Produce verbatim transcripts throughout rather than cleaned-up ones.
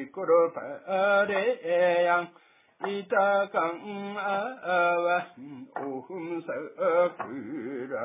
이끌어 바래양 이따강 아와 오흠사그라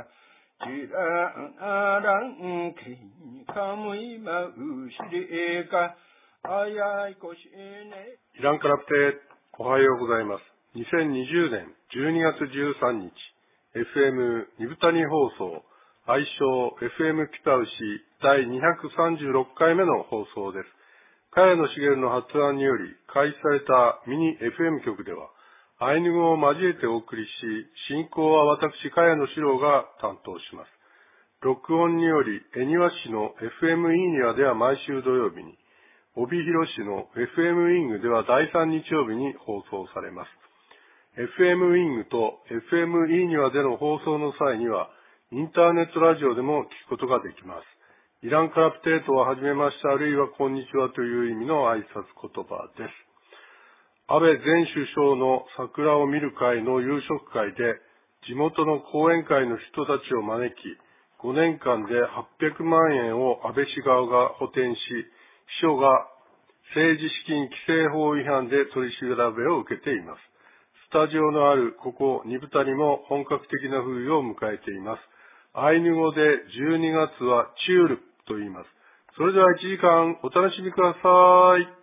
지랑아랑 기카무이 마우시리가 아야이 고시네 イランカラプテおはようございます。にせんにじゅうねんじゅうにがつじゅうさんにち エフエム ニブタニ放送愛称 エフエム ピタウシだいにひゃくさんじゅうろっかいめの放送です。茅野茂の発案により開始されたミニ エフエム 局ではアイヌ語を交えてお送りし、進行は私茅野史郎が担当します。録音により恵庭市の エフエム イーニワでは毎週土曜日に、帯広市の エフエム ウィングではだいさん日曜日に放送されます。エフエム ウィングと エフエム イーニワでの放送の際には、インターネットラジオでも聞くことができます。イランカラプテートははじめまして、あるいはこんにちはという意味の挨拶言葉です。安倍前首相の桜を見る会の夕食会で、地元の後援会の人たちを招き、ごねんかんではっぴゃくまんえんを安倍氏側が補填し、秘書が政治資金規正法違反で取り調べを受けています。スタジオのあるここニブタにも本格的な冬を迎えています。アイヌ語でじゅうにがつはチュールと言います。それではいちじかんお楽しみください。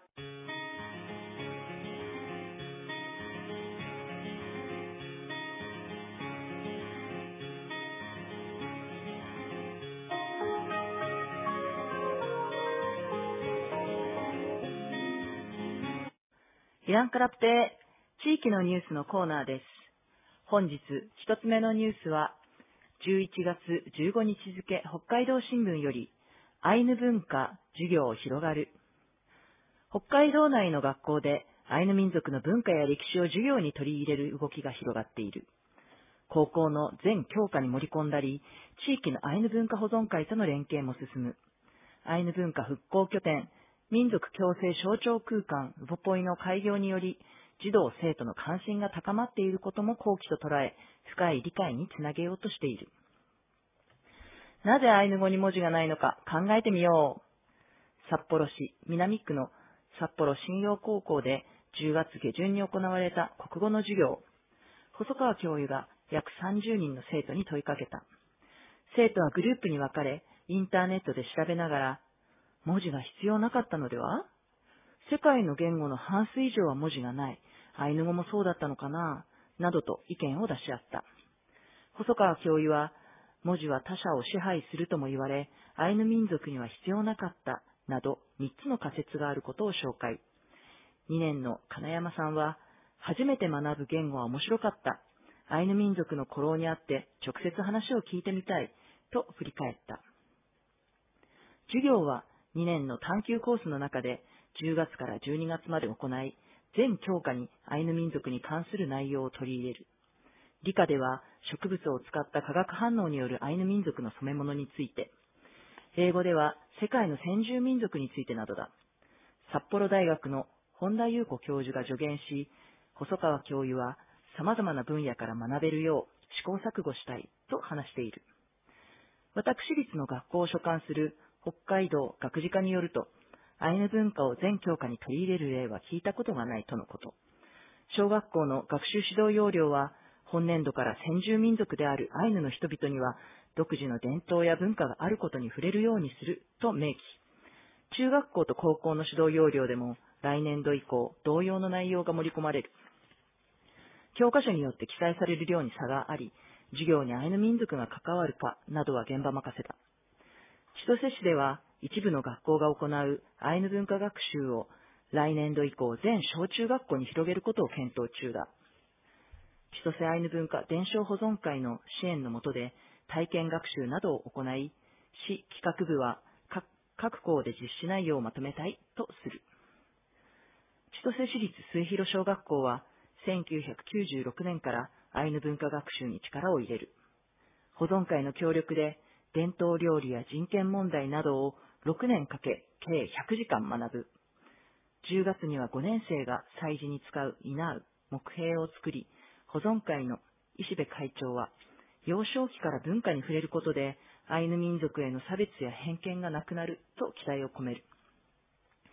イランカラプテ地域のニュースのコーナーです。本日一つ目のニュースはじゅういちがつじゅうごにち付北海道新聞よりアイヌ文化授業広がる。北海道内の学校でアイヌ民族の文化や歴史を授業に取り入れる動きが広がっている。高校の全教科に盛り込んだり、地域のアイヌ文化保存会との連携も進む。アイヌ文化復興拠点民族共生象徴空間ウポポイの開業により児童生徒の関心が高まっていることも好機と捉え、深い理解につなげようとしている。なぜアイヌ語に文字がないのか考えてみよう。札幌市南区の札幌信用高校でじゅうがつ下旬に行われた国語の授業。細川教諭が約さんじゅうにんの生徒に問いかけた。生徒はグループに分かれ、インターネットで調べながら、文字が必要なかったのでは？世界の言語の半数以上は文字がない。アイヌ語もそうだったのかな？などと意見を出し合った。細川教諭は、文字は他者を支配するとも言われ、アイヌ民族には必要なかった、などみっつの仮説があることを紹介。にねんの金山さんは、初めて学ぶ言語は面白かった。アイヌ民族の古老にあって直接話を聞いてみたい、と振り返った。授業はにねんの探究コースの中でじゅうがつからじゅうにがつまで行い、全教科にアイヌ民族に関する内容を取り入れる。理科では植物を使った化学反応によるアイヌ民族の染め物について、英語では世界の先住民族についてなどだ。札幌大学の本田裕子教授が助言し、細川教諭は様々な分野から学べるよう試行錯誤したいと話している。私立の学校を所管する北海道学事課によると、アイヌ文化を全教科に取り入れる例は聞いたことがないとのこと。小学校の学習指導要領は、本年度から先住民族であるアイヌの人々には、独自の伝統や文化があることに触れるようにすると明記。中学校と高校の指導要領でも、来年度以降、同様の内容が盛り込まれる。教科書によって記載される量に差があり、授業にアイヌ民族が関わるかなどは現場任せだ。千歳市では一部の学校が行うアイヌ文化学習を来年度以降全小中学校に広げることを検討中だ。千歳アイヌ文化伝承保存会の支援の下で体験学習などを行い、市企画部は 各, 各校で実施内容をまとめたいとする。千歳市立末広小学校はせんきゅうひゃくきゅうじゅうろくねんからアイヌ文化学習に力を入れる。保存会の協力で伝統料理や人権問題などをろくねんかけ計ひゃくじかん学ぶ。じゅうがつにはごねん生が祭事に使う稲う木幣を作り、保存会の石部会長は、幼少期から文化に触れることでアイヌ民族への差別や偏見がなくなると期待を込める。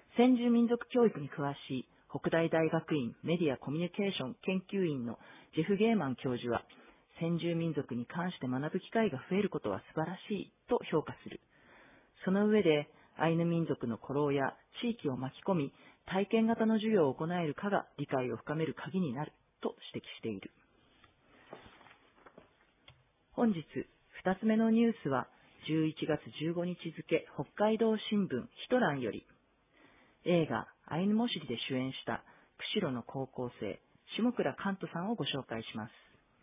先住民族教育に詳しい北大大学院メディアコミュニケーション研究員のジェフ・ゲーマン教授は、先住民族に関して学ぶ機会が増えることは素晴らしいと評価する。その上で、アイヌ民族の古老や地域を巻き込み、体験型の授業を行えるかが理解を深める鍵になると指摘している。本日、二つ目のニュースは、じゅういちがつじゅうごにち付、北海道新聞ヒトランより、映画アイヌモシリで主演した釧路の高校生、下倉寛人さんをご紹介します。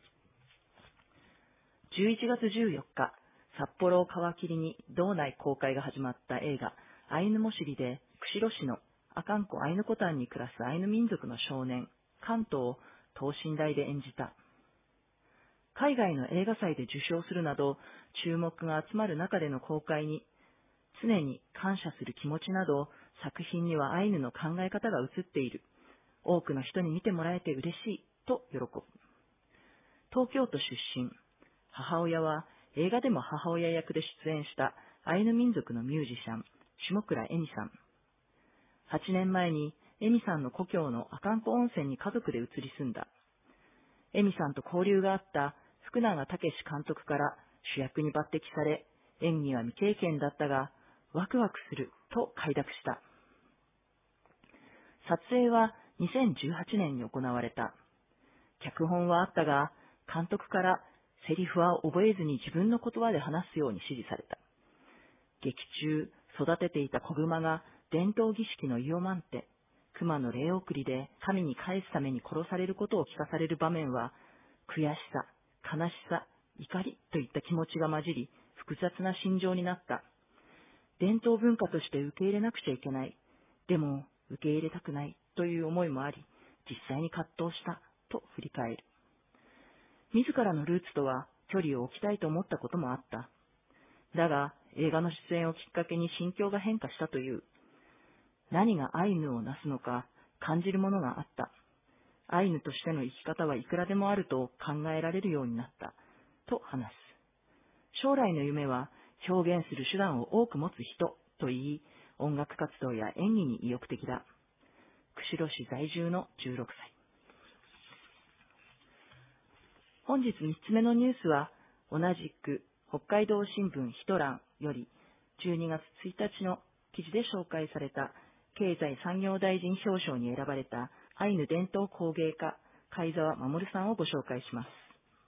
じゅういちがつじゅうよっか、札幌を皮切りに道内公開が始まった映画アイヌモシリで、釧路市の阿寒湖アイヌコタンに暮らすアイヌ民族の少年、寛人を等身大で演じた。海外の映画祭で受賞するなど注目が集まる中での公開に、常に感謝する気持ちなど作品にはアイヌの考え方が映っている。多くの人に見てもらえて嬉しいと喜ぶ。東京都出身。母親は映画でも母親役で出演したアイヌ民族のミュージシャン、下倉恵美さん。はちねんまえに恵美さんの故郷の阿寒湖温泉に家族で移り住んだ。恵美さんと交流があった福永武監督から主役に抜擢され、演技は未経験だったが、ワクワクすると快諾した。撮影はにせんじゅうはちねんに行われた。脚本はあったが、監督からセリフは覚えずに自分の言葉で話すように指示された。劇中、育てていた子熊が伝統儀式のイオマンテ、熊の霊送りで神に返すために殺されることを聞かされる場面は、悔しさ、悲しさ、怒りといった気持ちが混じり、複雑な心情になった。伝統文化として受け入れなくちゃいけない。でも、受け入れたくないという思いもあり、実際に葛藤したと振り返る。自らのルーツとは距離を置きたいと思ったこともあった。だが、映画の出演をきっかけに心境が変化したという。何がアイヌをなすのか感じるものがあった。アイヌとしての生き方はいくらでもあると考えられるようになった。と話す。将来の夢は表現する手段を多く持つ人と言い、音楽活動や演技に意欲的だ。釧路市在住のじゅうろくさい。本日みっつめのニュースは、同じく北海道新聞ヒトランよりじゅうにがつついたちの記事で紹介された経済産業大臣表彰に選ばれたアイヌ伝統工芸家、貝澤守さんをご紹介します。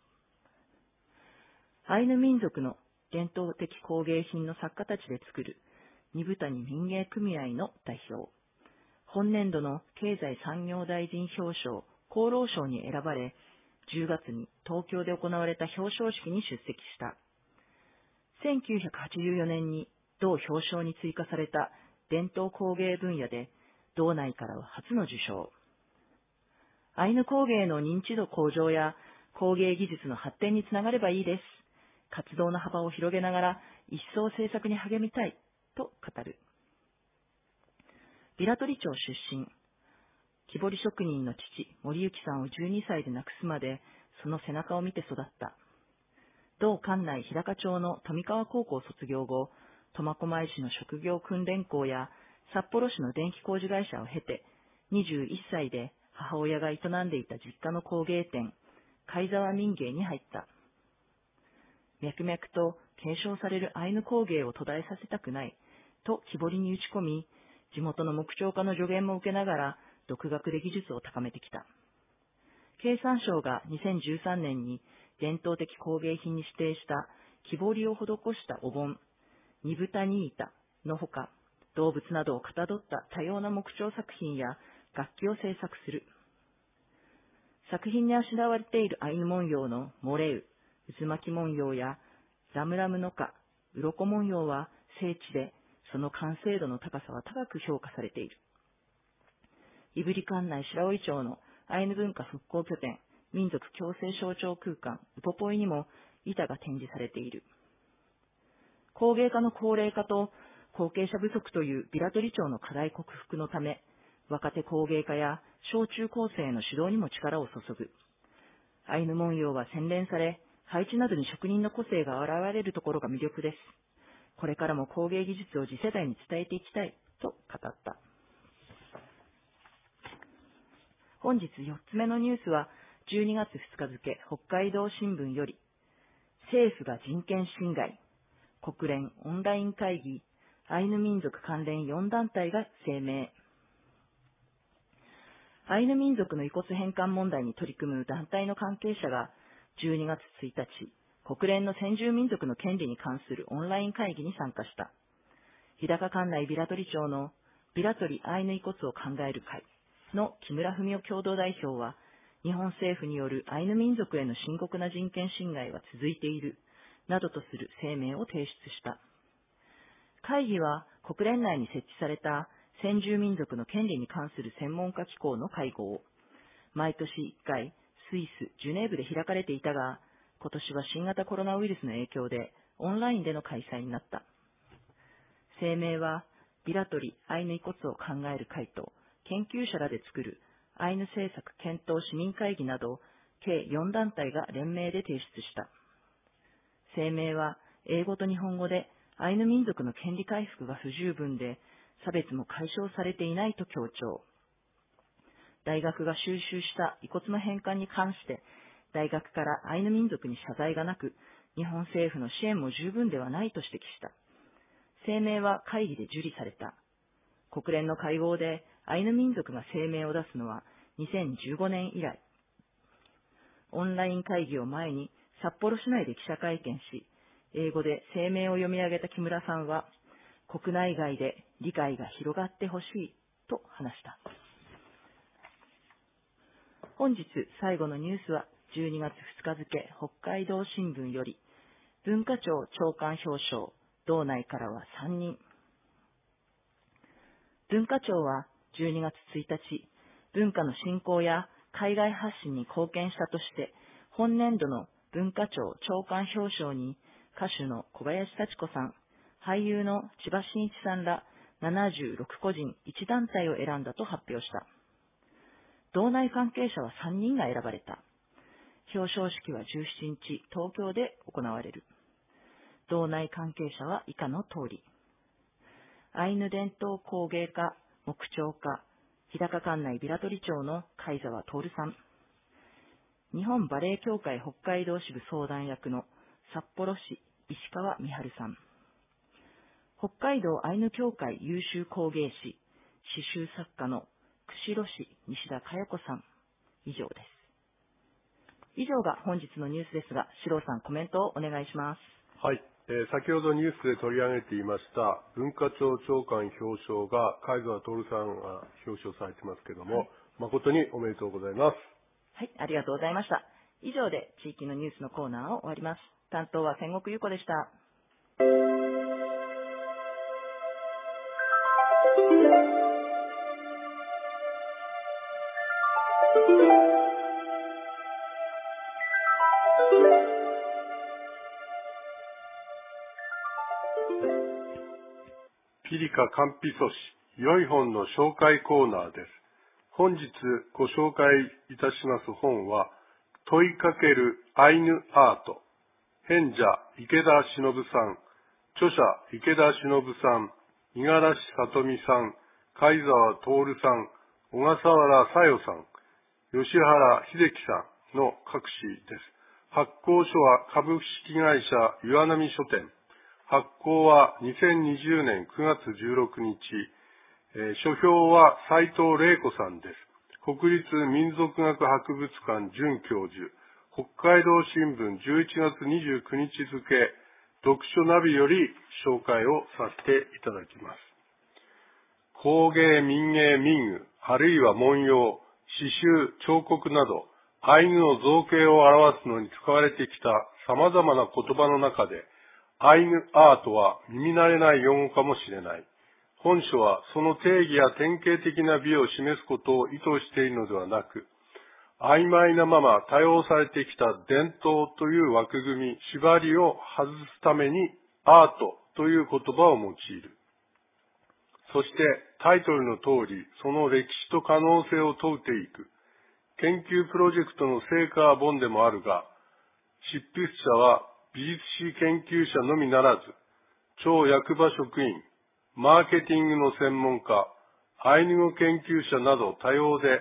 アイヌ民族の伝統的工芸品の作家たちで作る二部谷民芸組合の代表。本年度の経済産業大臣表彰、功労賞に選ばれ、じゅうがつに東京で行われた表彰式に出席した。せんきゅうひゃくはちじゅうよねんに同表彰に追加された伝統工芸分野で、道内からは初の受賞。アイヌ工芸の認知度向上や工芸技術の発展につながればいいです。活動の幅を広げながら一層制作に励みたいと語る。平取町出身。木彫り職人の父、森幸さんをじゅうにさいで亡くすまで、その背中を見て育った。同管内日高町の富川高校卒業後、苫小牧市の職業訓練校や札幌市の電気工事会社を経て、にじゅういっさいで母親が営んでいた実家の工芸店、貝澤民芸に入った。脈々と継承されるアイヌ工芸を途絶えさせたくないと木彫りに打ち込み、地元の木彫家の助言も受けながら独学で技術を高めてきた。経産省がにせんじゅうさんねんに伝統的工芸品に指定した木彫りを施したお盆、二部谷板のほか、動物などをかたどった多様な木彫作品や楽器を制作する。作品にあしらわれているアイヌ文様のモレウ、渦巻き文様やラムラムの花、鱗文様は精緻で、その完成度の高さは高く評価されている。胆振管内白老町のアイヌ文化復興拠点、民族共生象徴空間、ウポポイにも板が展示されている。工芸家の高齢化と後継者不足という平取町の課題克服のため、若手工芸家や小中高生の指導にも力を注ぐ。アイヌ文様は洗練され、配置などに職人の個性が現れるところが魅力です。これからも工芸技術を次世代に伝えていきたいと語った。 本日よっつめのニュースは、じゅうにがつふつか付、北海道新聞より、政府が人権侵害、国連オンライン会議、アイヌ民族関連よん団体が声明。アイヌ民族の遺骨返還問題に取り組む団体の関係者が、じゅうにがつついたち、国連の先住民族の権利に関するオンライン会議に参加した。日高管内ビラ取町のビラ取アイヌ遺骨を考える会の木村文夫共同代表は、日本政府によるアイヌ民族への深刻な人権侵害は続いている、などとする声明を提出した。会議は国連内に設置された先住民族の権利に関する専門家機構の会合、毎年いっかいスイス・ジュネーブで開かれていたが、今年は新型コロナウイルスの影響でオンラインでの開催になった。声明は、ビラ取アイヌ遺骨を考える会と研究者らで作るアイヌ政策検討市民会議など計よん団体が連名で提出した。声明は英語と日本語でアイヌ民族の権利回復が不十分で差別も解消されていないと強調。大学が収集した遺骨の返還に関して大学からアイヌ民族に謝罪がなく、日本政府の支援も十分ではないと指摘した。声明は会議で受理された。国連の会合でアイヌ民族が声明を出すのはにせんじゅうごねん以来。オンライン会議を前に札幌市内で記者会見し、英語で声明を読み上げた木村さんは、国内外で理解が広がってほしいと話した。本日最後のニュースはじゅうにがつふつか付、北海道新聞より、文化庁長官表彰、道内からはさんにん。文化庁はじゅうにがつついたち、文化の振興や海外発信に貢献したとして、本年度の文化庁長官表彰に歌手の小林幸子さん、俳優の千葉真一さんらななじゅうろく個人いち団体を選んだと発表した。道内関係者はさんにんが選ばれた。表彰式はじゅうしちにち、東京で行われる。道内関係者は以下の通り。アイヌ伝統工芸家、木彫家、日高管内ビラ取町の貝沢徹さん。日本バレエ協会北海道支部相談役の札幌市石川美春さん。北海道アイヌ協会優秀工芸士、刺繍作家の釧路市西田佳代子さん。以上です。以上が本日のニュースですが、四郎さんコメントをお願いします。 はい、えー、先ほどニュースで取り上げていました文化庁長官表彰が貝沢徹さんが表彰されてますけども、はい、誠におめでとうございます。 はい、ありがとうございました。以上で地域のニュースのコーナーを終わります。担当は千石優子でした。 ピリカカンピソシ良い本の紹介コーナーです。本日ご紹介いたします本は、問いかけるアイヌアート。編者池田忍さん、著者池田忍さん、五十嵐さとみさん、貝沢徹さん、小笠原さよさん、吉原秀樹さんの各紙です。発行所は株式会社岩波書店。発行はにせんにじゅうねんくがつじゅうろくにち。えー、書評は斉藤玲子さんです。国立民族学博物館准教授。北海道新聞じゅういちがつにじゅうくにち付、読書ナビより紹介をさせていただきます。工芸、民芸、民具、あるいは文様、刺繍、彫刻など、アイヌの造形を表すのに使われてきた様々な言葉の中で、アイヌアートは耳慣れない用語かもしれない。本書はその定義や典型的な美を示すことを意図しているのではなく、曖昧なまま多用されてきた伝統という枠組み、縛りを外すためにアートという言葉を用いる。そしてタイトルの通り、その歴史と可能性を問うていく。研究プロジェクトの成果本でもあるが、執筆者は美術史研究者のみならず、超役場職員、マーケティングの専門家、アイヌ語研究者など多様で、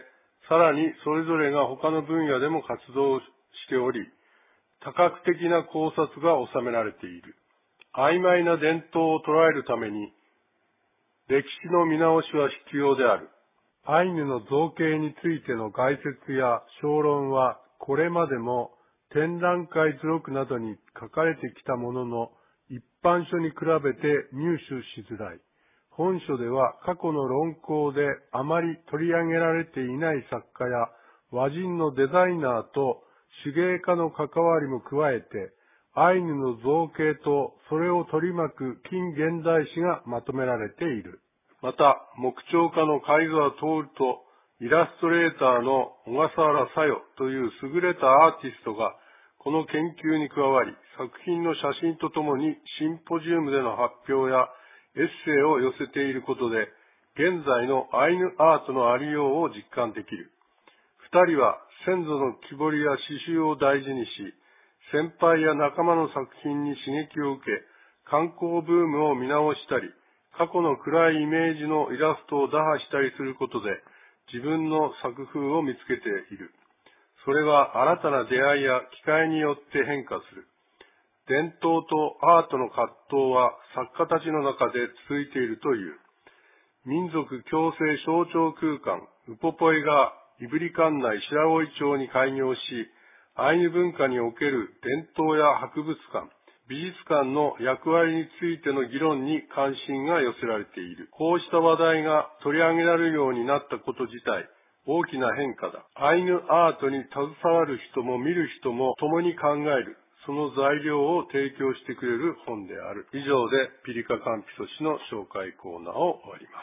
さらにそれぞれが他の分野でも活動しており、多角的な考察が収められている。曖昧な伝統を捉えるために、歴史の見直しは必要である。アイヌの造形についての概説や小論は、これまでも展覧会図録などに書かれてきたものの、一般書に比べて入手しづらい。本書では過去の論考であまり取り上げられていない作家や和人のデザイナーと手芸家の関わりも加えて、アイヌの造形とそれを取り巻く近現代史がまとめられている。また、木彫家の貝沢徹とイラストレーターの小笠原小夜という優れたアーティストがこの研究に加わり、作品の写真とともにシンポジウムでの発表やエッセイを寄せていることで、現在のアイヌアートのありようを実感できる。二人は先祖の木彫りや刺繍を大事にし、先輩や仲間の作品に刺激を受け、観光ブームを見直したり、過去の暗いイメージのイラストを打破したりすることで、自分の作風を見つけている。それは新たな出会いや機会によって変化する。伝統とアートの葛藤は作家たちの中で続いているという。民族共生象徴空間、ウポポイが胆振管内白老町に開業し、アイヌ文化における伝統や博物館、美術館の役割についての議論に関心が寄せられている。こうした話題が取り上げられるようになったこと自体、大きな変化だ。アイヌアートに携わる人も見る人も共に考える。その材料を提供してくれる本である。以上でピリカカンピソ氏の紹介コーナーを終わります。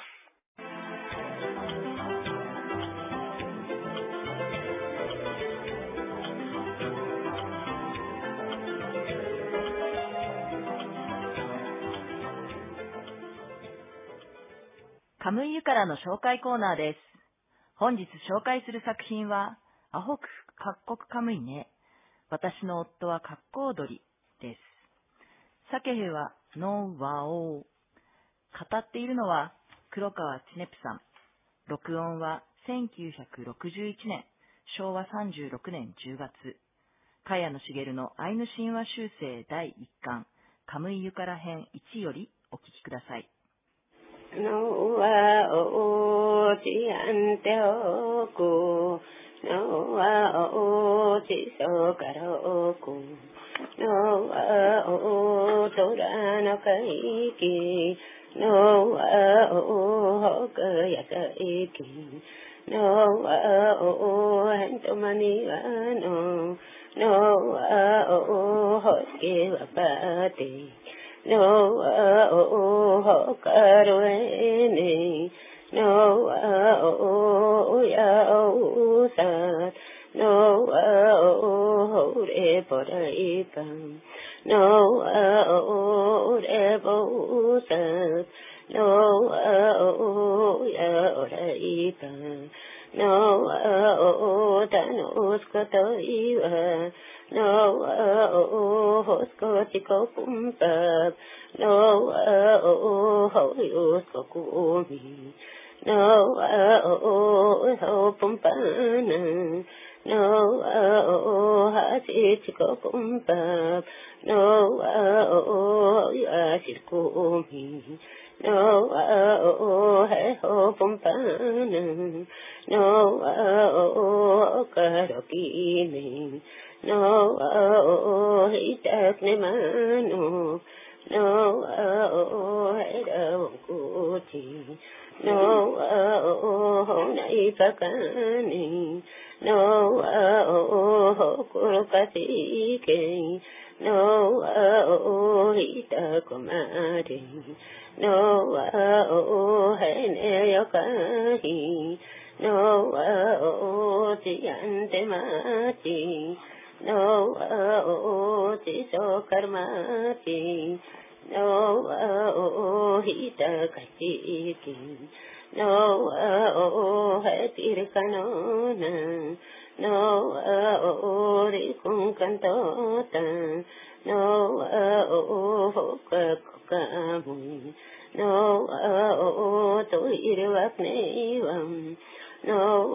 カムイユからの紹介コーナーです。本日紹介する作品は、アホク各国カムイね。私の夫は格好踊りです。サケヘはノーワオー。語っているのは黒川千音さん。録音はせんきゅうひゃくろくじゅういちねん、しょうわさんじゅうろくねんじゅうがつ。茅野茂のアイヌ神話集成だいいっかん、カムイユから編いちよりお聞きください。 No wa o chi an te o ku no wa o chi so karo ku no wa o to ra no kai ki no wa o ho ka ya kai ki no wa o han to mani wa no no wa o ho ke wa pa te no oh ho karuene no oh ya oh sa no oh re porai pam no oh re bo sa no oh ya orai pam no oh tanos katoi no oh hosko chiko pumpa no oh hosko kumi no oh ho pumpa no oh hachi chiko pumpa no oh yashi kumi no oh ho pumpa no oh karokini no oh hitak ne mano no oh hera kuti no oh nai pakani no oh kurukati ke no oh hitak mari no oh hene yokai no oh tiante mati no oh ti so karmati no oh hita kachiki no oh hatir kanona no oh ri kun kantota no oh kamu no oh to irwak nevam no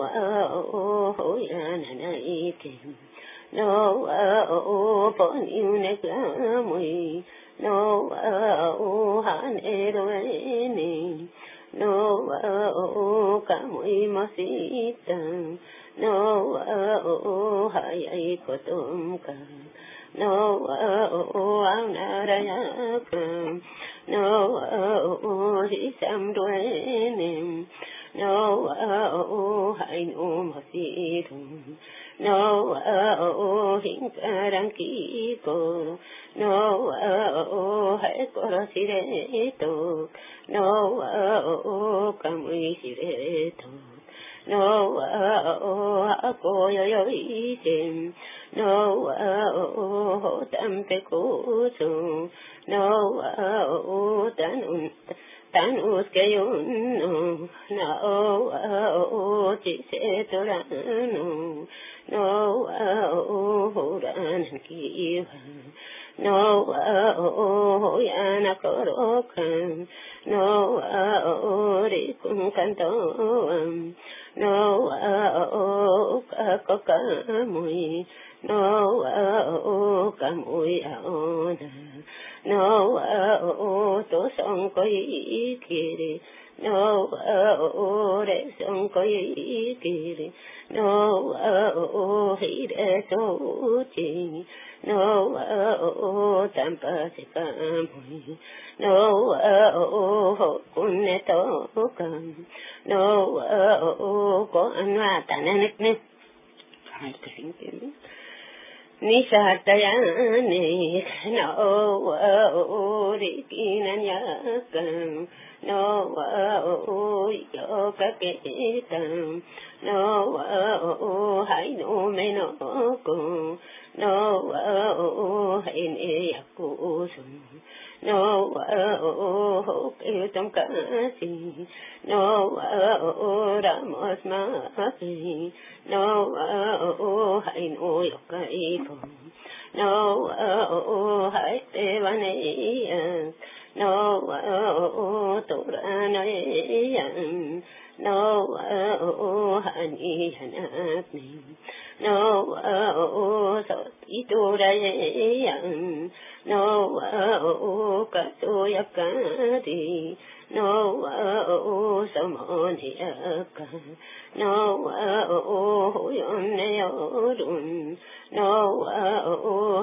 oh yana naikin no oh poniune klamui no oh haneroeni no oh kamui masita no oh hayai kotumka no oh anarayaka no oh hisamduenim no oh hainu masitum no oh hinkarangkiko no oh hekorasireto no oh kamuisireto no oh akoyoyoisim no oh tampekusu no oh tanun tanus kayunno no oh chisetorano no oh rankiwa no oh yana korokan no oh rikun kantoam no oh kakokamui no oh kamui aona no oh to sonko ikiri no oh re sonko ikiri no oh hire to uchi no oh tampa sekamui no oh kunne to kam no oh ko anwa tananekne I think Nishatayane no oh rikinanyakam no oh yokaketam no oh haino menoko no oh haine yakusum no oh ketam kasi no oh ramos maki no oh haino yokaiko no oh haitevaneya no oh toranaya no oh haniyanatni no oh sotitoraya no oh katoyakari no oh samoniyaka no oh yoneyorun no oh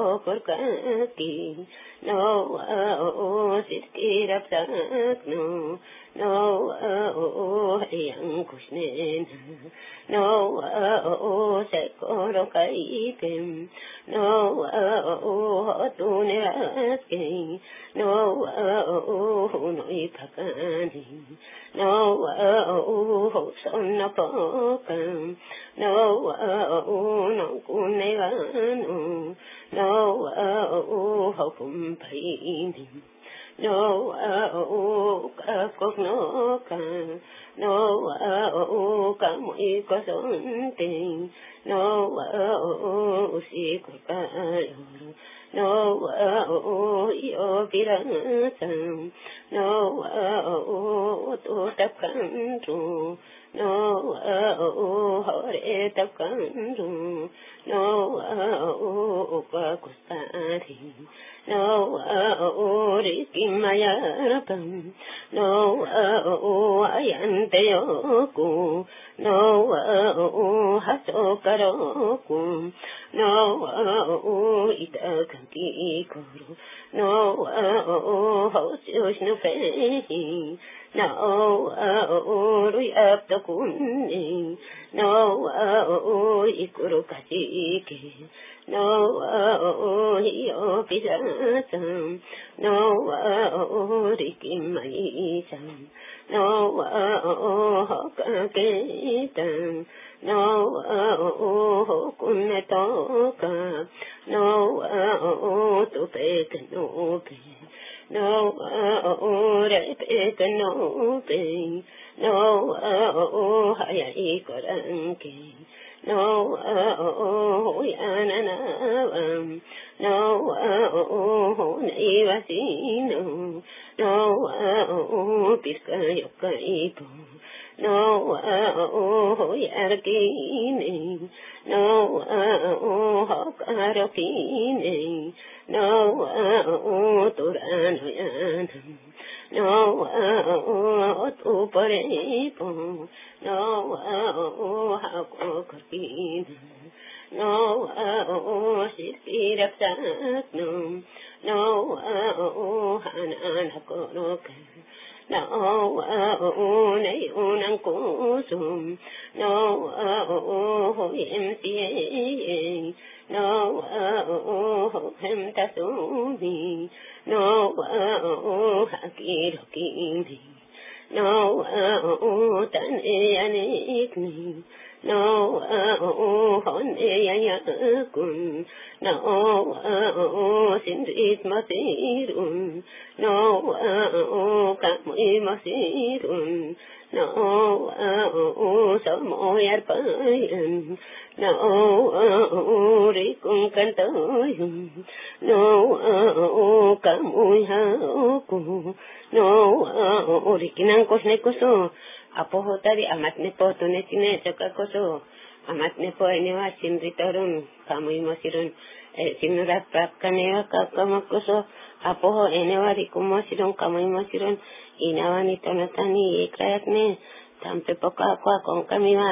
hetokorkaki no oh sitkirapsakno no oh yankushnena no oh sekorokaikem no oh tuneraske no oh noipakani no oh sonnapokam no oh nonkunevano no oh hokumpaini no oh kakoknoka no oh kamuikosonte no oh usikokalo no oh iopiratam no oh tutapkantu no oh horetapkantu no oh kakustari no oh rikimayakam no oh ayanteyoku no oh hasokaroku no oh itakankikuru no oh hosyoshnupehi no oh ruyaptakunni no oh ikurukachike no oh hiyopisatam no oh rikimaisam no oh hokaketam no oh kunnetoka no oh tupekanope no oh repekanope no oh hayayikoranke no oh yananavam no oh naivasino no oh pirkayokaipo نواه يرقيني نواه قارقيني نواه تران يانم نواه تبريبو نواه قوكرقيني نواه سيرك ساكنم نواه حنان قروك نواه نيونان كوسم نواه يمسي نواه هم تسومي نواه حكير كيني نواه تنيانيكني نواه هنياكن نواه سندريت مسير نواه كمي مسير نواه سمو يربين نواه ريكم كنتايم نواه كمو يهاكو نواه ريكنان كوسنكوسو apoho tadi amat nepo tune tine caka koso amat nepo ini wa sinritorun kamu imosirun eh sinurat prap kanewa kakama koso apoho ini wa rikumosirun kamu imosirun inawani tonatani ikrayatne tampe poka kwa kon kami wa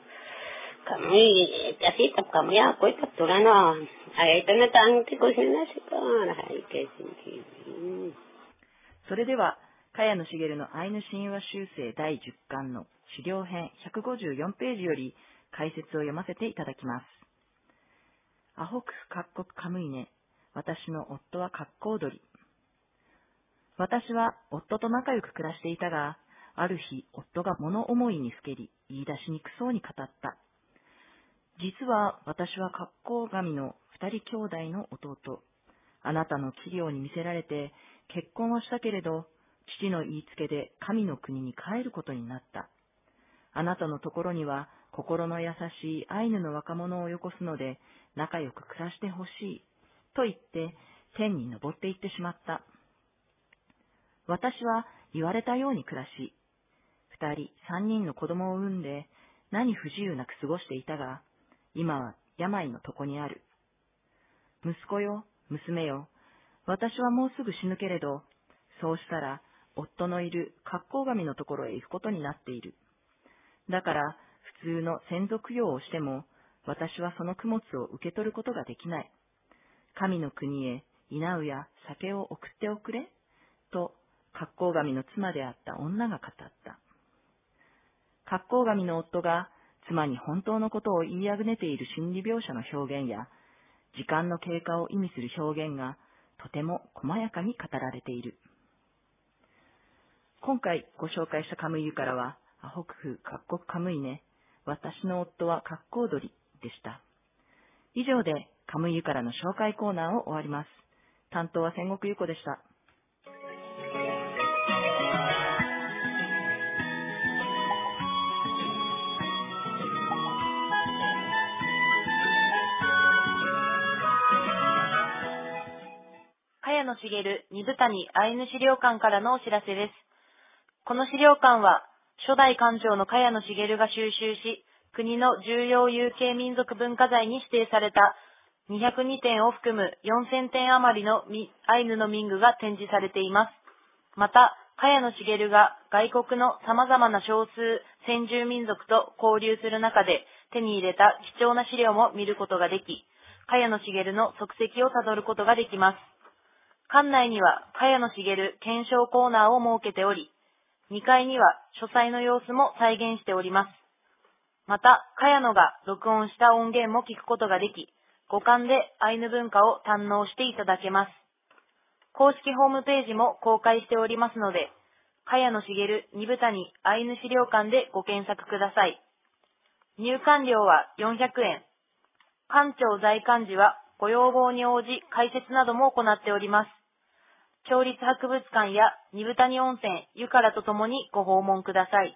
kami kasi tap kami ya koi kapturano ay tonatang tikosina sikara hay kesinki それでは茅野茂のアイヌ神話集成だいじゅっかんの資料編ひゃくごじゅうよんページより解説を読ませていただきます。アホクフカッコクカムイネ、私の夫は格好鳥。私は夫と仲良く暮らしていたが、ある日夫が物思いにふけり、言い出しにくそうに語った。実は私は格好神の二人兄弟の弟。あなたの器量に見せられて結婚をしたけれど、父の言いつけで神の国に帰ることになった。あなたのところには心の優しいアイヌの若者をよこすので仲良く暮らしてほしい。と言って天に昇っていってしまった。私は言われたように暮らし、二人、三人の子供を産んで何不自由なく過ごしていたが、今は病の床にある。息子よ、娘よ、私はもうすぐ死ぬけれど、そうしたら夫のいる格好神のところへ行くことになっている。だから普通の先祖供養をしても私はその供物を受け取ることができない。神の国へ稲や酒を送っておくれと格好神の妻であった女が語った。格好神の夫が妻に本当のことを言いあぐねている心理描写の表現や時間の経過を意味する表現がとても細やかに語られている。今回ご紹介したカムイユからは、アホクフカッコクカムイネ、私の夫は格好鳥でした。以上でカムイユからの紹介コーナーを終わります。担当は千石ゆこでした。 茅野茂二部谷アイヌ資料館からのお知らせです。この資料館は、初代館長の茅野茂が収集し、国の重要有形民族文化財に指定されたにひゃくにてんを含むよんせんてん余りのアイヌの民具が展示されています。また、茅野茂が外国の様々な少数先住民族と交流する中で手に入れた貴重な資料も見ることができ、茅野茂の足跡をたどることができます。館内には茅野茂検証コーナーを設けており、にかいには書斎の様子も再現しております。また、茅野が録音した音源も聞くことができ、五感でアイヌ文化を堪能していただけます。公式ホームページも公開しておりますので、茅野茂二部谷アイヌ資料館でご検索ください。入館料はよんひゃくえん。館長在館時はご要望に応じ解説なども行っております。町立博物館や二部谷温泉、湯からとともにご訪問ください。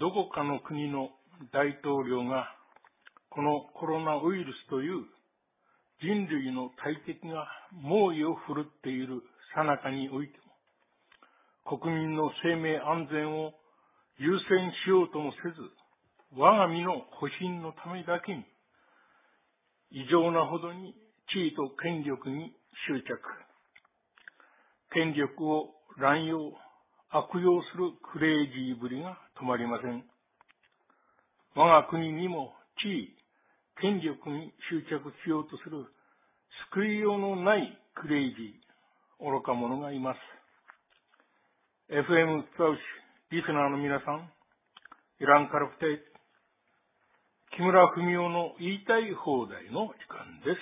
どこかの国の大統領がこのコロナウイルスという人類の大敵が猛威を振るっている最中においても、国民の生命安全を優先しようともせず、我が身の保身のためだけに、異常なほどに地位と権力に執着、権力を乱用、悪用するクレイジーぶりが止まりません。我が国にも地位、権力に執着しようとする救いようのないクレイジー、愚か者がいます。エフエム 北牛、リスナーの皆さん、イランカルプテ、木村文夫の言いたい放題の時間です。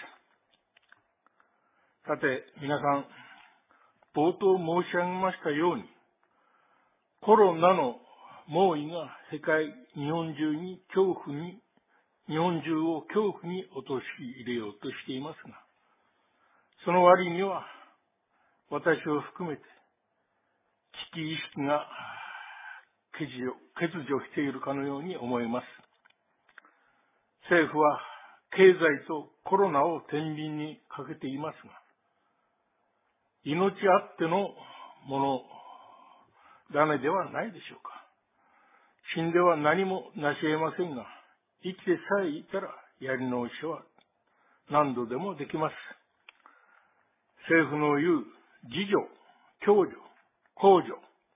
さて、皆さん、冒頭申し上げましたように、コロナの猛威が世界、日本中に恐怖に、日本中を恐怖に陥れようとしていますが、その割には、私を含めて、危機意識が欠如、欠如しているかのように思います。政府は経済とコロナを天秤にかけていますが、命あってのもの、ダメではないでしょうか。死んでは何もなし得ませんが、生きてさえいたらやり直しは何度でもできます。政府の言う自助、共助、公助、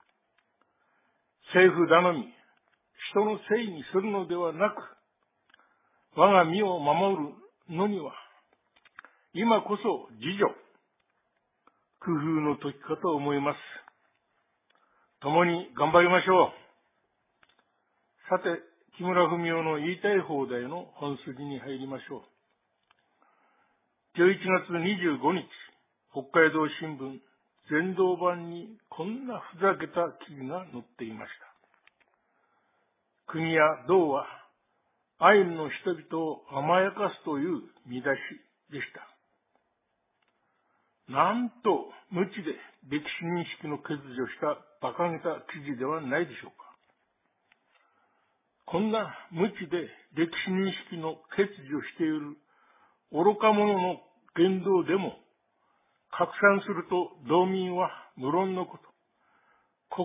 政府頼み、人のせいにするのではなく、我が身を守るのには、今こそ自助、工夫の時かと思います。共に頑張りましょう。さて、木村文夫の言いたい放題の本筋に入りましょう。じゅういちがつにじゅうごにち、北海道新聞全道版にこんなふざけた記事が載っていました。国や道はアイヌの人々を甘やかすという見出しでした。なんと無知で歴史認識の欠如した馬鹿げた記事ではないでしょうか。こんな無知で歴史認識の欠如している愚か者の言動でも拡散すると道民は無論のこと、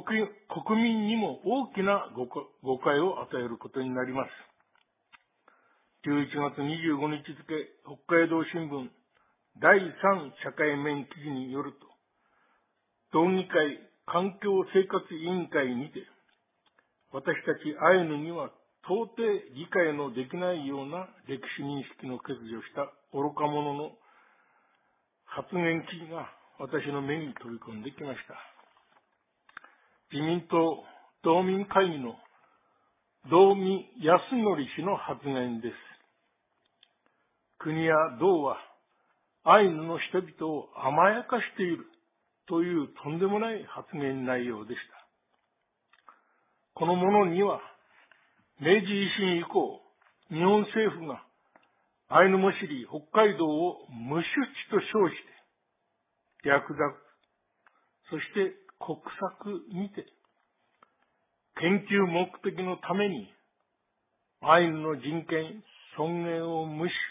国、国民にも大きな誤解を与えることになります。じゅういちがつにじゅうごにち付、北海道新聞だいさん社会面記事によると、道議会環境生活委員会にて、私たちアイヌには到底理解のできないような歴史認識の欠如した愚か者の発言記事が私の目に飛び込んできました。自民党道民会議の道見康則氏の発言です。国や道はアイヌの人々を甘やかしているというとんでもない発言内容でした。このものには明治維新以降、日本政府がアイヌモシリ北海道を無種地と称して略奪、そして国策にて研究目的のためにアイヌの人権尊厳を無視、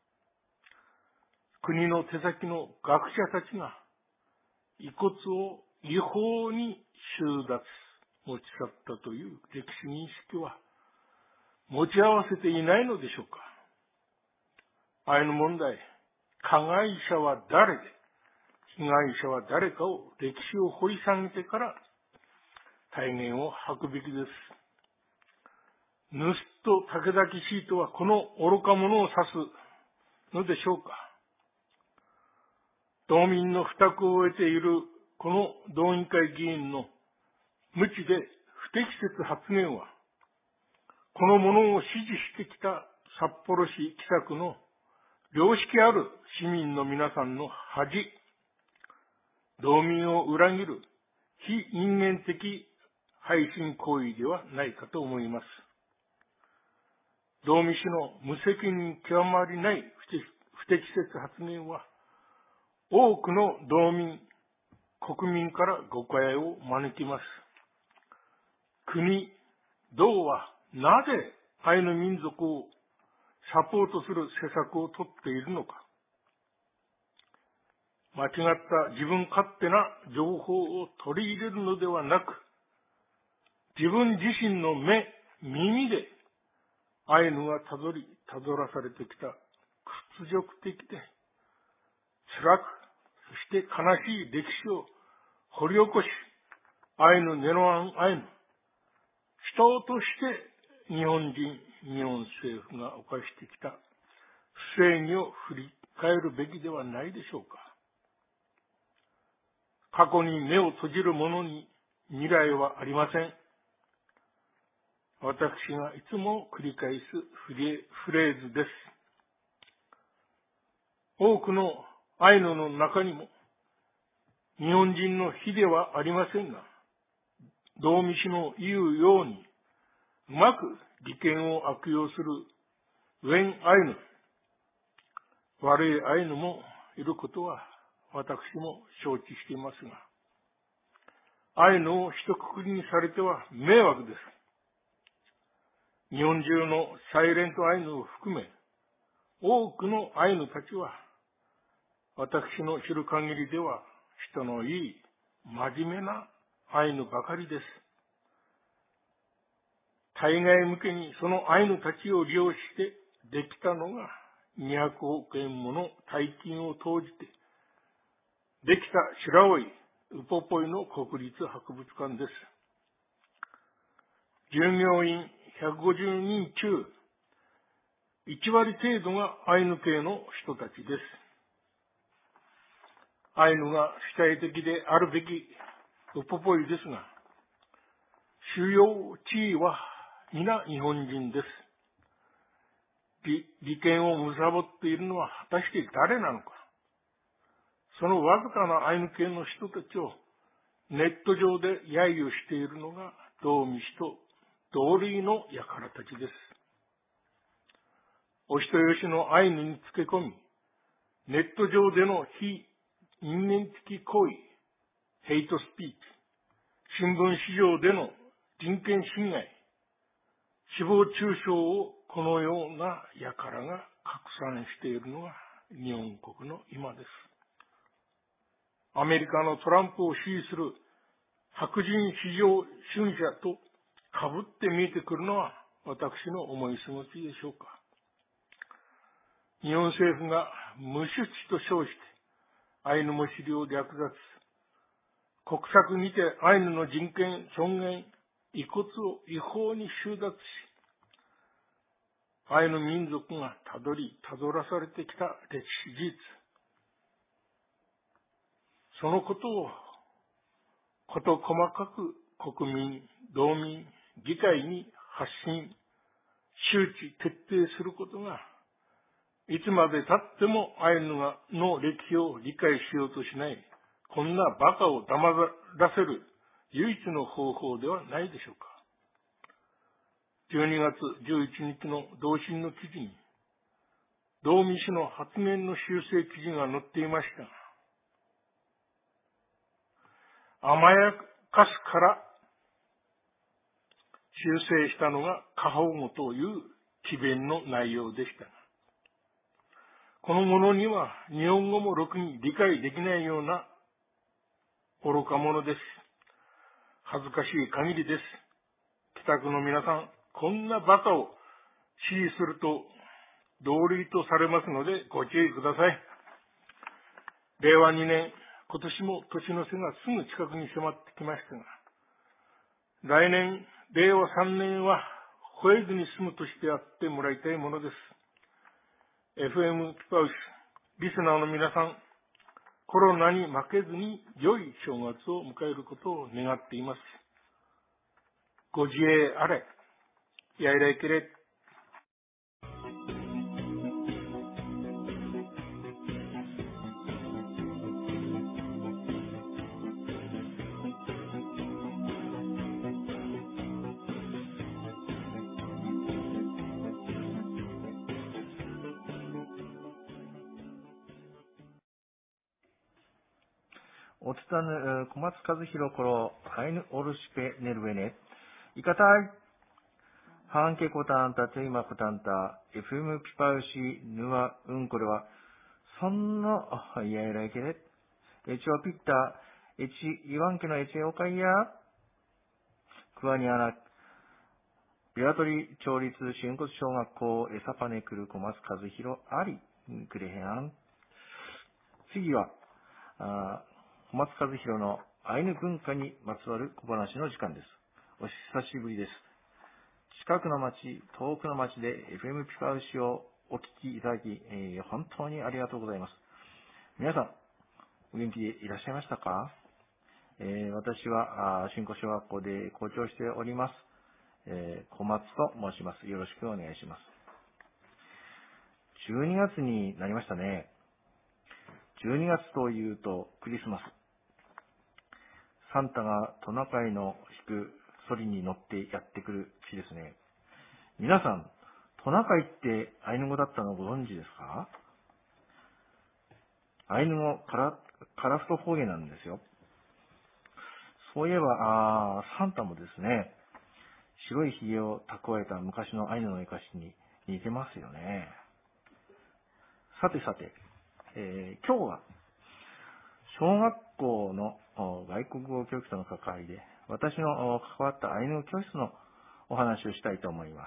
国の手先の学者たちが遺骨を違法に収奪、持ち去ったという歴史認識は持ち合わせていないのでしょうか。アイヌ問題、加害者は誰で、被害者は誰かを歴史を掘り下げてから体言を吐くべきです。盗人竹崎シートはこの愚か者を指すのでしょうか。道民の負託を得ているこの道議会議員の無知で不適切発言は、この者を支持してきた札幌市北区の良識ある市民の皆さんの恥、道民を裏切る非人間的背信行為ではないかと思います。道見氏の無責任極まりない不適切発言は、多くの道民、国民から誤解を招きます。国、道はなぜアイヌ民族をサポートする施策をとっているのか。間違った自分勝手な情報を取り入れるのではなく、自分自身の目、耳でアイヌがたどり、たどらされてきた屈辱的で辛く、そして悲しい歴史を掘り起こし、アイヌ・ネロアン・アイヌ、人として日本人、日本政府が犯してきた不正義を振り返るべきではないでしょうか。過去に目を閉じる者に未来はありません。私がいつも繰り返すフレフレーズです。多くのアイヌの中にも日本人の比ではありませんが、道見氏の言うようにうまく利権を悪用するウェンアイヌ、悪いアイヌもいることは私も承知していますが、アイヌを一括りにされては迷惑です。日本中のサイレントアイヌを含め、多くのアイヌたちは、私の知る限りでは、人のいい、真面目なアイヌばかりです。対外向けにそのアイヌたちを利用してできたのが、にひゃくおくえんもの大金を投じて、できた白老ウポポイの国立博物館です。従業員ひゃくごじゅうにん中、いちわり程度がアイヌ系の人たちです。アイヌが主体的であるべきウポポイですが、主要地位は皆日本人です。利、利権を貪っているのは果たして誰なのか。そのわずかなアイヌ系の人たちをネット上で揶揄しているのが道見氏と同類の輩たちです。お人よしのアイヌにつけ込み、ネット上での非人間的行為、ヘイトスピーチ、新聞市場での人権侵害、誹謗中傷をこのような輩が拡散しているのが日本国の今です。アメリカのトランプを支持する白人至上主義者と被って見えてくるのは私の思い過ごしでしょうか。日本政府が無出地と称してアイヌも資料略奪、国策にてアイヌの人権尊厳、遺骨を違法に収奪し、アイヌ民族がたどり、たどらされてきた歴史事実、そのことを事細かく国民、道民、議会に発信、周知、徹底することが、いつまで経ってもアイヌがの歴史を理解しようとしない、こんなバカを黙らせる唯一の方法ではないでしょうか。じゅうにがつじゅういちにちの同心の記事に、道見氏の発言の修正記事が載っていましたが、甘やかすから修正したのが過保護という詭弁の内容でしたが、このものには日本語もろくに理解できないような愚か者です。恥ずかしい限りです。北区の皆さん、こんなバカを支持すると同類とされますのでご注意ください。れいわにねん、今年も年の瀬がすぐ近くに迫ってきましたが、来年、れいわさんねんは吠えずに済むとしてやってもらいたいものです。エフエム ピパウシ、リスナーの皆さん、コロナに負けずに良い正月を迎えることを願っています。ご自愛あれ、やいらいけれ。 おつたぬ小松和弘頃アイヌオルシペネルウェネイカタイ 한께 고단다 테이마 고단다 에프엠 피파우시 누아 은코레와 선노 이에라게레 에치와 픽타 에치 이완케노 에치 오카이야 구아니아나 비아토리町立新骨小学校エサパネクル小松和弘ありクレヘアン。次はあ小松和弘のアイヌ文化にまつわる小話の時間です。お久しぶりです。近くの町、遠くの町で エフエム ピカウシをお聞きいただき、えー、本当にありがとうございます。皆さん、お元気でいらっしゃいましたか？えー、私は新古小学校で校長しております、えー、小松と申します。よろしくお願いします。じゅうにがつになりましたね。じゅうにがつというとクリスマス。サンタがトナカイの引くソリに乗ってやってくる日ですね。皆さん、トナカイってアイヌ語だったのご存知ですか？アイヌ語カラ、カラフト方言なんですよ。そういえば、あサンタもですね、白いひげを蓄えた昔のアイヌの生かしに似てますよね。さてさて、えー、今日は小学校の外国語教育との関わりで、私の関わったアイヌ語教室のお話をしたいと思います。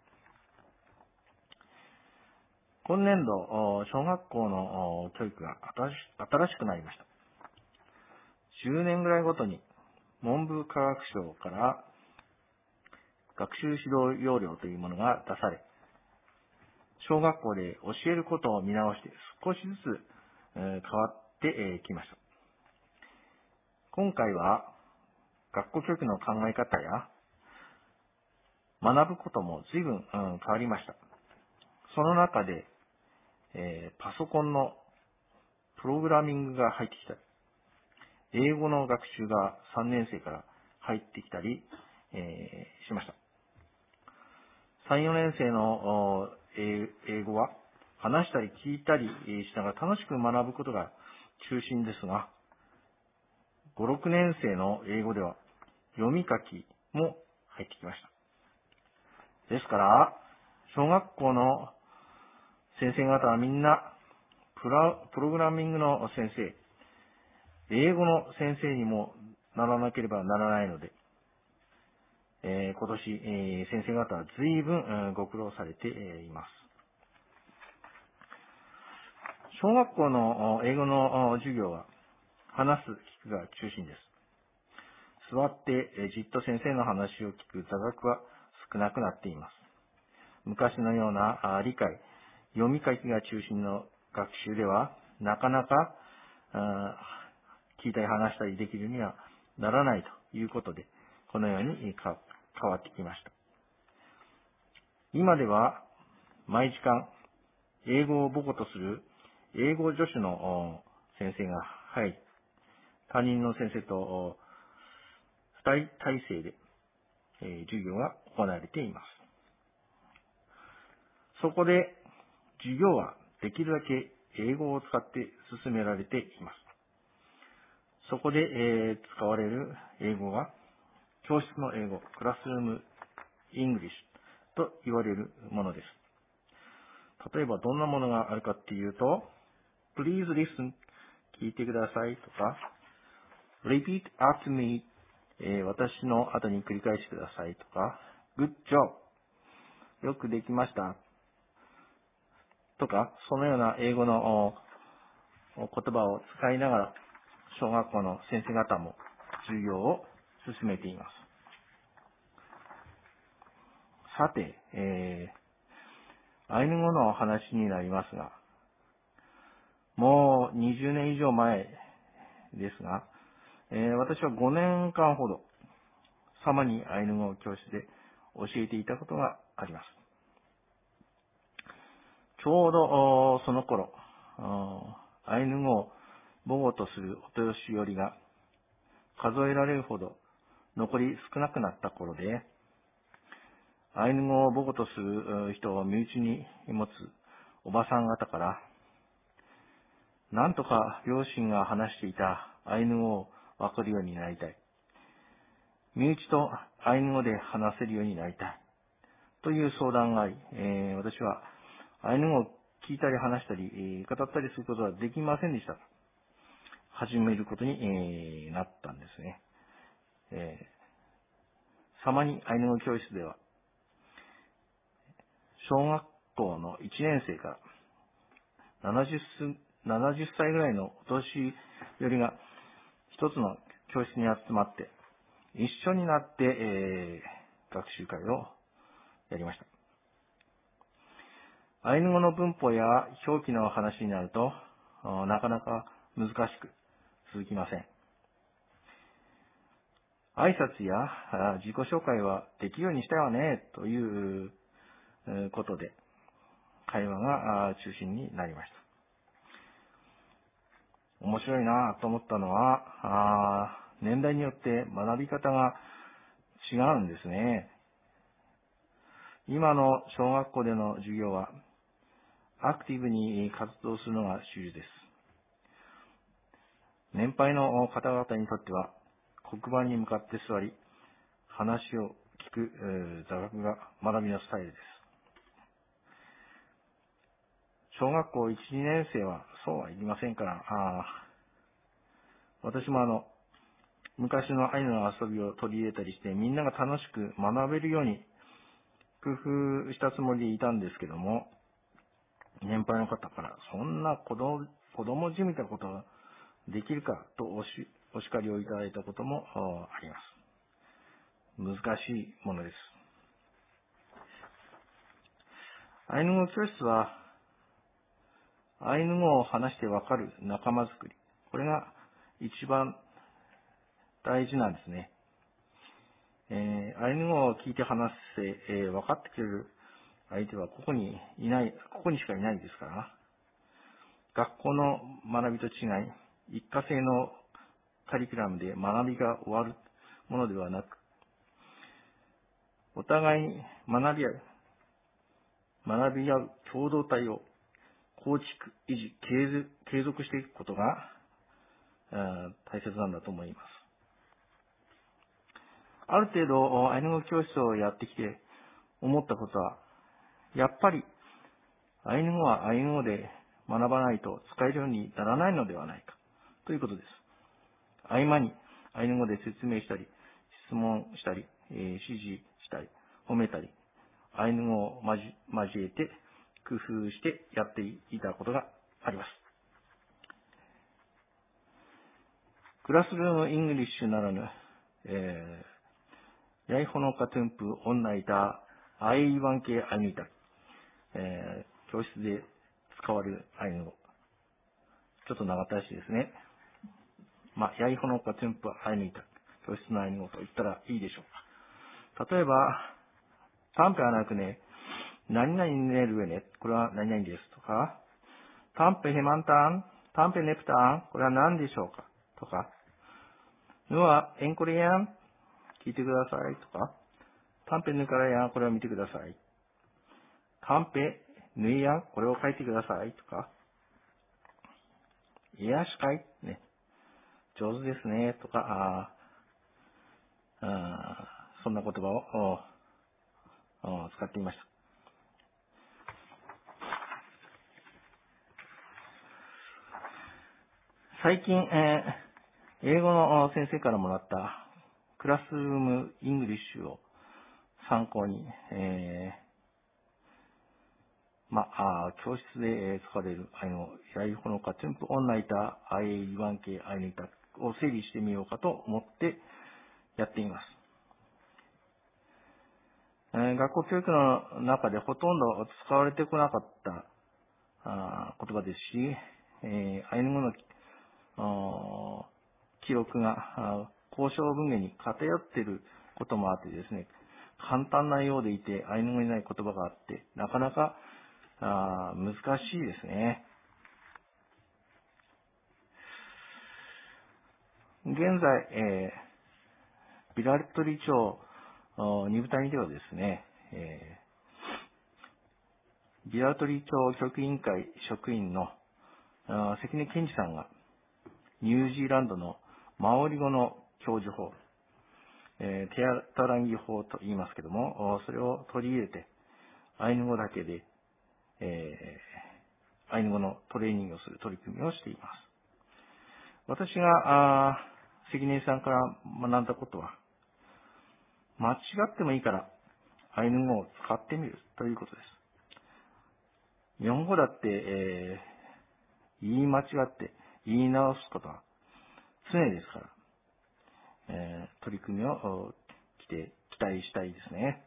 今年度、小学校の教育が新しくなりました。じゅうねんぐらいごとに文部科学省から学習指導要領というものが出され、小学校で教えることを見直して少しずつ変わってきました。今回は学校教育の考え方や学ぶことも随分変わりました。その中で、えー、パソコンのプログラミングが入ってきたり、英語の学習がさんねん生から入ってきたり、えー、しました。さん、よねん生の英語は話したり聞いたりしながら楽しく学ぶことが中心ですが、ご、ろくねん生の英語では読み書きも入ってきました。ですから、小学校の先生方はみんなプラ、プログラミングの先生、英語の先生にもならなければならないので、えー、今年、えー、先生方は随分、えー、ご苦労されて、えー、います。小学校の英語の授業は話す、聞くが中心です。座って、えー、じっと先生の話を聞く座学は少なくなっています。昔のようなあ理解、読み書きが中心の学習ではなかなかあ聞いたり話したりできるにはならないということで、このように変わってきました。今では毎時間英語を母語とする英語助手の先生が入り、担任の先生と二人体制で授業が行われています。そこで授業はできるだけ英語を使って進められています。そこで、えー、使われる英語は教室の英語、クラスルームイングリッシュと言われるものです。例えばどんなものがあるかっていうと、Please listen 聞いてくださいとか、Repeat after me、えー、私の後に繰り返してくださいとか、Good job よくできましたとか、そのような英語の言葉を使いながら小学校の先生方も授業を進めています。さて、えー、アイヌ語の話になりますが、もうにじゅうねん以上前ですが、えー、私はごねんかんほどサマにアイヌ語教室で教えていたことがあります。ちょうどその頃、アイヌ語を母語とするお年寄りが数えられるほど残り少なくなった頃で、アイヌ語を母語とする人を身内に持つおばさん方から、なんとか両親が話していたアイヌ語をわかるようになりたい。身内とアイヌ語で話せるようになりたい。 という相談があり、えー、私はアイヌ語を聞いたり話したり、えー、語ったりすることはできませんでしたが、始めることに、えー、なったんですね。えー、さまにアイヌ語教室では、小学校のいちねん生からななじゅっさいぐらいのお年寄りが一つの教室に集まって、一緒になって、えー、学習会をやりました。アイヌ語の文法や表記の話になると、なかなか難しく続きません。挨拶や自己紹介はできるようにしたよね、ということで、会話が中心になりました。面白いなと思ったのは、年代によって学び方が違うんですね。今の小学校での授業は、アクティブに活動するのが主流です。年配の方々にとっては、黒板に向かって座り、話を聞く座学が学びのスタイルです。小学校いち、にねん生はそうはいりませんから、あ私もあの、昔のアイヌの遊びを取り入れたりして、みんなが楽しく学べるように工夫したつもりでいたんですけども、年配の方から、そんな子供、子供じみたことができるかとおし、お叱りをいただいたこともあります。難しいものです。アイヌ語教室は、アイヌ語を話してわかる仲間づくり。これが一番大事なんですね。えー、アイヌ語を聞いて話せ、えー、分かってくれる相手はここにいない、ここにしかいないですから、学校の学びと違い、一過性のカリキュラムで学びが終わるものではなく、お互いに学び合う、学び合う共同体を構築、維持、継続していくことが大切なんだと思います。ある程度、アイヌ語教室をやってきて思ったことは、やっぱりアイヌ語はアイヌ語で学ばないと使えるようにならないのではないかということです。合間にアイヌ語で説明したり、質問したり、えー、指示したり、褒めたり、アイヌ語を交えて工夫してやっていたことがあります。クラスルームイングリッシュならぬ、えー、ヤイホノカトゥンプオンナイターアイワン系アイヌイタ、えー、教室で使われるアイヌ語。ちょっと長ったらしいですね。まあ、ヤイホノカトゥンプアイヌイタ、教室のアイヌ語と言ったらいいでしょうか。例えば、タンペアナクね、何々ネルウェネ、これは何々ですとか、タンペヘマンタン、タンペネプタン、これは何でしょうかとか、ヌはエンコリアン、聞いてくださいとか、タンペヌカラヤン、これを見てください。タンペヌイヤン、これを書いてくださいとか、イヤシカイ、ね、上手ですねとか、ああそんな言葉を使っていました。最近、えー、英語の先生からもらったクラスルームイングリッシュを参考に、えー、まあ、教室で使われるアイヌ語、ヤイホノカトゥンプオンナイタアイワン系アイヌイタを整理してみようかと思ってやっています。えー、学校教育の中でほとんど使われてこなかったあ言葉ですし、えー、アイヌ語の記録が交渉文言に偏っていることもあってですね、簡単なようでいてアイヌ語にない言葉があって、なかなかあ難しいですね。現在、えー、ビラトリ町二部谷ではですね、えー、ビラトリ町教育委員会職員の関根健二さんがニュージーランドのマオリ語の教授法、えー、テアタランギ法と言いますけども、それを取り入れて、 アイヌ語だけで、えー、アイヌ語のトレーニングをする取り組みをしています。私が、あ関根さんから学んだことは、間違ってもいいから、アイヌ語を使ってみるということです。日本語だって、えー、言い間違って言い直すことは常ですから、えー、取り組みを期待したいですね。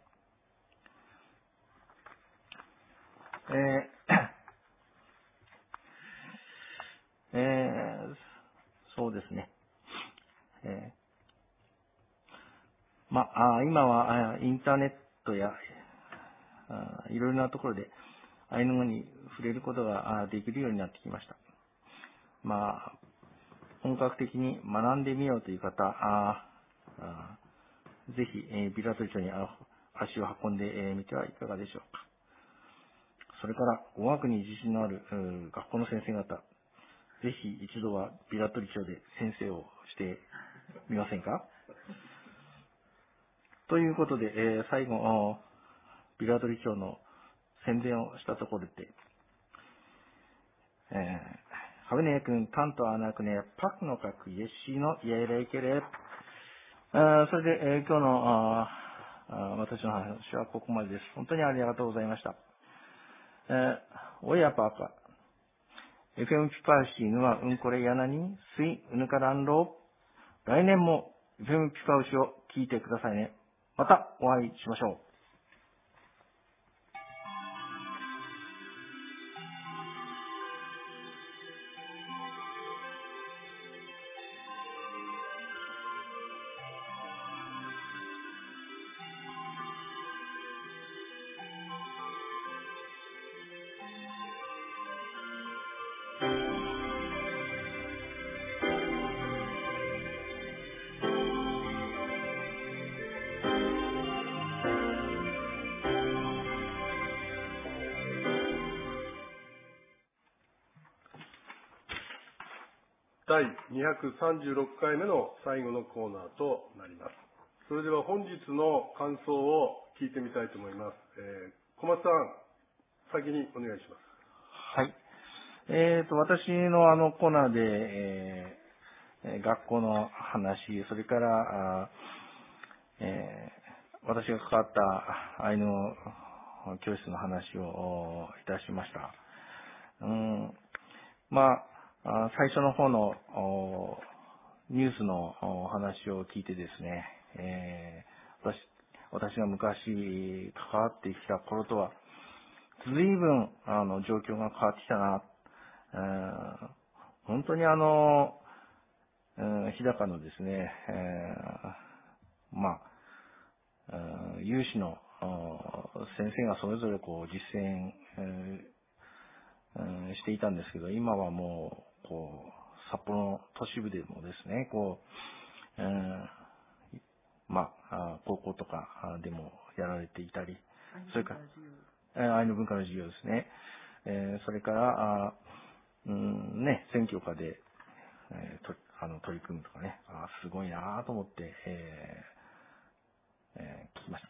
えーえー、そうですね。えー、まあ、今はインターネットやあいろいろなところでアイヌ語に触れることができるようになってきました。まあ、本格的に学んでみようという方、ああぜひ、えー、ビラトリ町に足を運んでみてはいかがでしょうか。それから、語学に自信のある学校の先生方、ぜひ一度はビラトリ町で先生をしてみませんか。ということで、えー、最後、ビラトリ町の宣伝をしたところで、えー、ハベネ君、タントアナクネ、パクの角、イエシーのイエレイケレ。それで、えー、今日のああ私の話はここまでです。本当にありがとうございました。えー、おやぱか、エフエム ピパーシーヌはうんこれやなに、すい、うぬからんろう。来年も エフエム ピパウシを聞いてくださいね。またお会いしましょう。 だいにひゃくさんじゅうろっかいめの最後のコーナーとなります。それでは本日の感想を聞いてみたいと思います。えー、小松さん、先にお願いします。 はい。えーと、私のあのコーナーで、えー、学校の話、それから、あえー、私が関わったアイヌ教室の話をいたしました。うん、まあ、最初の方のニュースの話を聞いてですね、えー、私、私が昔関わってきた頃とは、随分あの状況が変わってきたな。えー、本当にあの、えー、日高のですね、えー、まあ、えー、有志の先生がそれぞれこう実践、えー、していたんですけど、今はもう、こう、札幌の都市部でもですね、こう、えー、まあ、高校とかでもやられていたり、それから、アイヌ文化の授業ですね。えー、それから、あうんね、選挙下で、えー、とあの取り組むとかね、あすごいなと思って、えーえー、聞きました。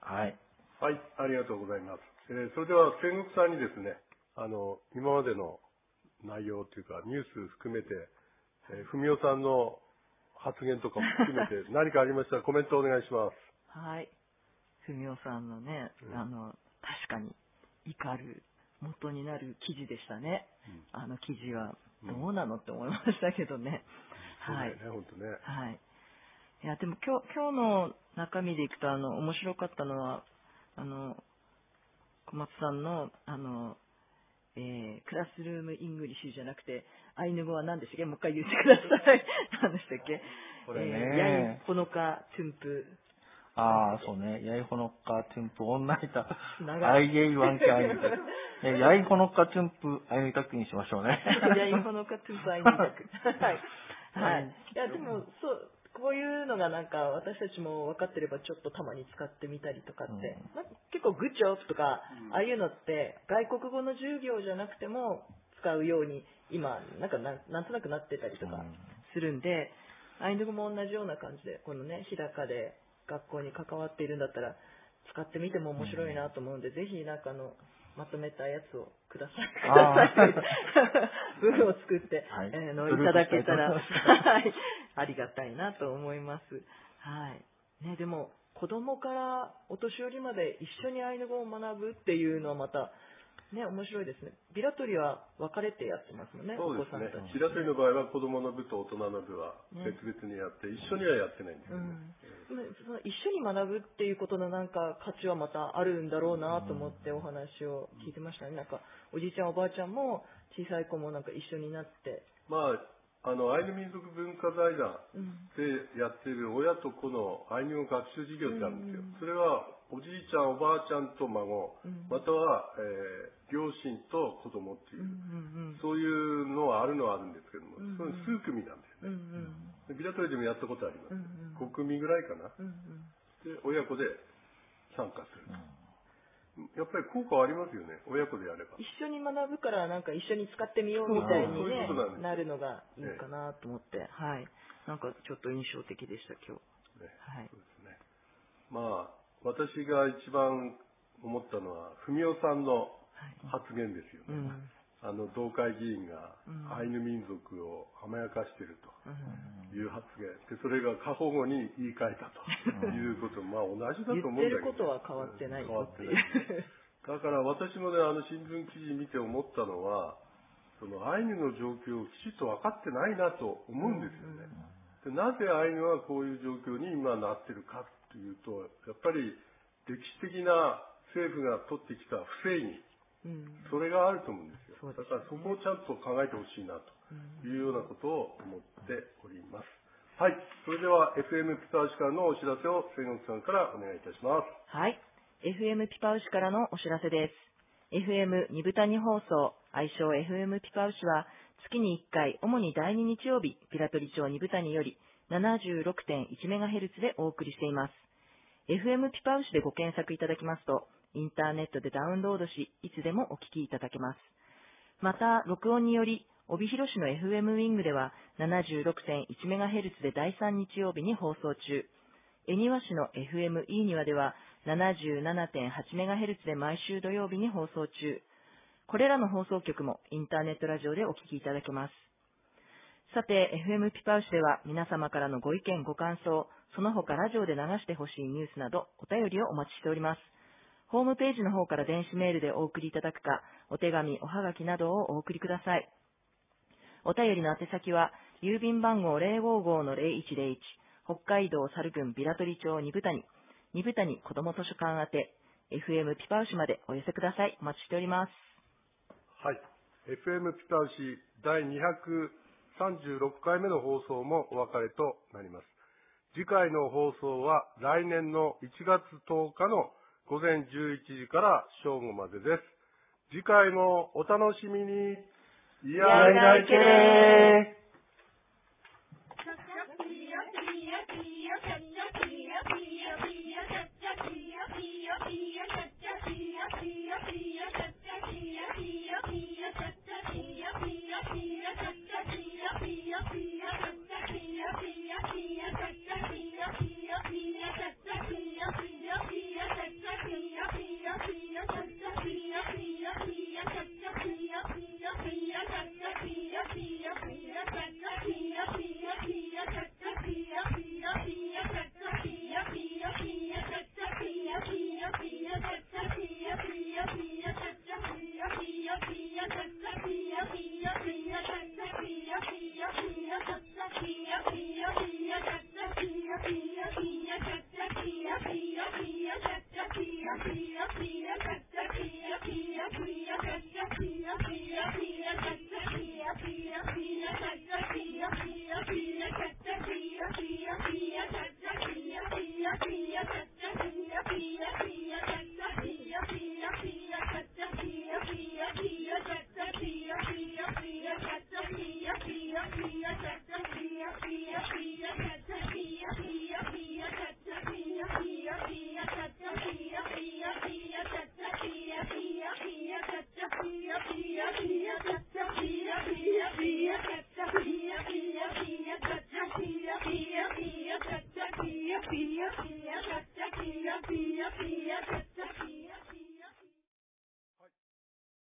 はい。 はい、ありがとうございます。えー、それでは、千石さんにですね、あの、今までの内容というか、ニュース含めて、えー、文雄さんの発言とかも含めて、何かありましたらコメントをお願いします。 はい。文雄さんのね、うん、あの、確かに怒る元になる記事でしたね。うん、あの記事はどうなのって思いましたけどね。 うん、 はい。 そうだよね、本当ね。 はい。いや、でも今日、今日の中身でいくと、あの、面白かったのは、あの、小松さんの、あの、えー、クラスルームイングリッシュじゃなくて、アイヌ語は何でしたっけ？もう一回言ってください。何でしたっけ？ これね。 えー、ヤイホノカトゥンプ。 ああ、そうね。ヤイホノカトゥンプ、オンナイタ。アイエイワンキャイニタク。ヤイホノカトゥンプ、アイニタクにしましょうね。 ヤイホノカトゥンプ、アイニタク。はい。はい。いや、でも、そう、こういうのがなんか私たちも分かってればちょっとたまに使ってみたりとかって、うんまあ、結構グッジョブとか、うん、ああいうのって外国語の授業じゃなくても使うように今なんかな ん, なんとなくなってたりとかするんで、うん、アイヌ語も同じような感じでこのね日高で学校に関わっているんだったら使ってみても面白いなと思うんで、ぜひなんかあの、まとめたやつをください。くあださい。文を作って、 はいえーのいただけたら、はい、ありがたいなと思います。はい。ね、でも、子供からお年寄りまで一緒にアイヌ語を学ぶっていうのはまた、ね、面白いですね。ビラトリは分かれてやってますもんね、 そうですねお子さんたち。 ビラトリの場合は子供の部と大人の部は別々にやって、一緒にはやってないんですよね。 うん、その一緒に学ぶっていうことのなんか価値はまたあるんだろうなと思ってお話を聞いてましたね。なんかおじいちゃんおばあちゃんも小さい子もなんか一緒になって。 まああのアイヌ民族文化財団でやっている親と子のアイヌ語学習事業ってあるんですよ。それはおじいちゃんおばあちゃんと孫、または、えー、両親と子供っていう、そういうのはあるのはあるんですけども、その数組なんですね。ビラトリでもやったことあります。ご組ぐらいかな。で親子で参加すると。やっぱり効果はありますよね、親子でやれば。 一緒に学ぶからなんか一緒に使ってみようみたいに、ね、なるのがいいかなと思って、はい。なんかちょっと印象的でした、今日。 ね、 はい。 そうですね。まあ、私が一番思ったのは、文雄さんの発言ですよね。はい、うん、あの、同会議員がアイヌ民族を甘やかしているという発言。で、それが過保護に言い換えたということ、まあ同じだと思うんだけど。 言ってることは変わってない。 変わってない。だから私もね、あの新聞記事見て思ったのは、そのアイヌの状況をきちっと分かってないなと思うんですよね。で、なぜアイヌはこういう状況に今なってるかというと、やっぱり歴史的な政府が取ってきた不正義、うん、それがあると思うんですよ。だからそこをちゃんと考えてほしいなというようなことを思っております。はい。それでは エフエム ピタウシからのお知らせを千石さんからお願いいたします。 はい。エフエム ピパウシからのお知らせです。エフエム ニブタニ放送、愛称 エフエム ピパウシは月にいっかい、主にだいに日曜日、ピラトリ町ニブタニより ななじゅうろくてんいちメガヘルツ でお送りしています。エフエム ピパウシでご検索いただきますと、インターネットでダウンロードし、いつでもお聞きいただけます。また、録音により、帯広市の エフエム ウィングでは ななじゅうろくてんいちメガヘルツ でだいさん日曜日に放送中。恵庭市の エフエム イーニワでは ななじゅうななてんはちメガヘルツ で毎週土曜日に放送中。これらの放送局もインターネットラジオでお聞きいただけます。さて、エフエム ピパウシでは皆様からのご意見ご感想、その他ラジオで流してほしいニュースなどお便りをお待ちしております。ホームページの方から電子メールでお送りいただくか、お手紙、おはがきなどをお送りください。お便りの宛先は、郵便番号 ゼロごーごーのゼロいちゼロいち、北海道猿郡ビラトリ町二部谷、二部谷子ども図書館宛て、エフエム ピパウシまでお寄せください。お待ちしております。 はい。エフエム ピパウシだいにひゃくさんじゅうろっかいめの放送もお別れとなります。次回の放送は来年のいちがつとおかのごぜんじゅういちじから正午までです。次回もお楽しみに。 いやいやいけれー。